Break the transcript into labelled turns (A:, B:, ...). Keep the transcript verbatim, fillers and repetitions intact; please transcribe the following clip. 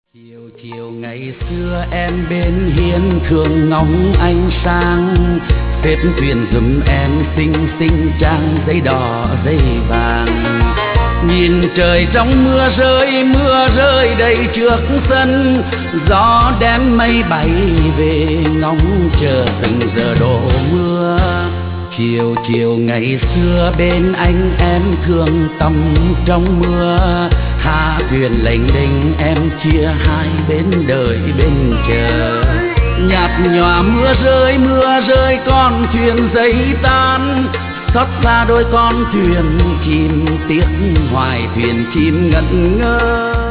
A: Chiều chiều ngày xưa em bên hiên thường ngóng anh sang, xếp thuyền giùm em xinh xinh trang giấy đỏ giấy vàng. Nhìn trời trong mưa rơi, mưa rơi đầy trước sân, gió đem mây bay về ngóng chờ từng giờ đổ mưa. Chiều chiều ngày xưa bên anh em thường tắm trong mưa, hạ thuyền lênh đênh em chia hai bên đợi bên chờ. Nhạt nhòa mưa rơi, mưa rơi con thuyền giấy tan, xót xa đôi con thuyền chìm tiếc hoài thuyền chìm ngẩn ngơ.